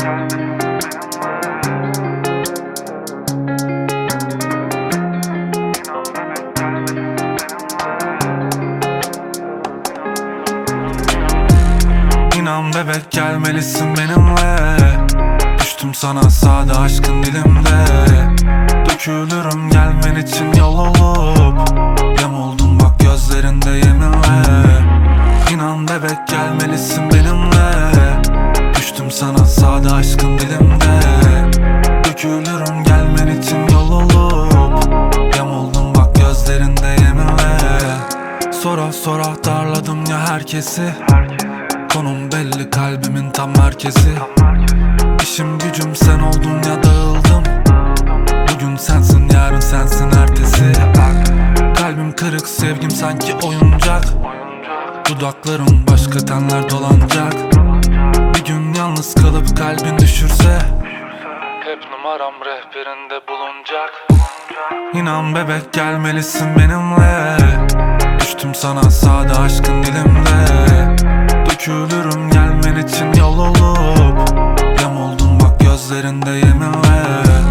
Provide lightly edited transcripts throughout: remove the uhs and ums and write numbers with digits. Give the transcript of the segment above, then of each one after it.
İnan bebek gelmelisin benimle. Düştüm sana sade aşkın dilimde. Dökülürüm gelmen için yol olup. Yem oldum bak gözlerinde yeminle. İnan bebek gelmelisin benimle. Düştüm sana sade aşkın dilimde. Dökülürüm gelmen için yol olup. Yem oldum bak gözlerinde yeminle. Sora sora darladım ya herkesi. Konum belli kalbimin tam merkezi. İşim gücüm sen oldun ya dağıldım. Bugün sensin yarın sensin ertesi. Kalbim kırık sevgim sanki oyuncak. Dudaklarım başka tenler dolanacak. Bir gün yalnız kalıp kalbin düşürse, hep numaram rehberinde bulunacak. İnan bebek gelmelisin benimle. Düştüm sana sade aşkın dilimde. Dökülürüm gelmen için yol olup. Yem oldum bak gözlerinde yeminle.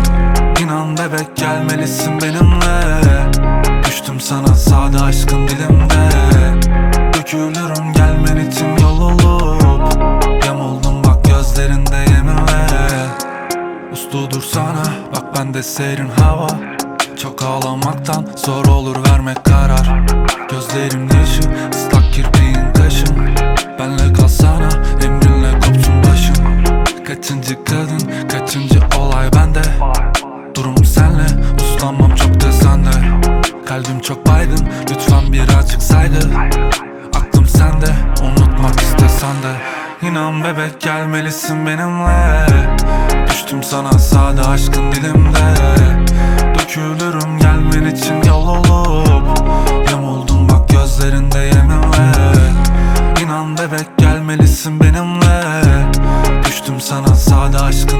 İnan bebek gelmelisin benimle. Düştüm sana sade aşkın dilimde. Dökülürüm gelmen için yol olup. Yem oldum bak gözlerinde yeminle. Uslu dursana bak bende serin hava. Çok ağlamaktan zor olur vermek karar. Gözlerim yeşil ıslak kirpiğin kaşım. Benle kalsana emrinle kopsun başım. Kaçıncı kadın kaçıncı olay bende. Durum senle uslanmam çok da sende. Kalbim çok baygın lütfen birazcık saygı. Aklım sende unutmak istesen de. İnan bebek gelmelisin benimle. Düştüm sana sade aşkın dilimde. Dökülürüm gelmen için yol olup. Yem oldum bak gözlerinde yeminle. İnan bebek gelmelisin benimle. Düştüm sana sade aşkın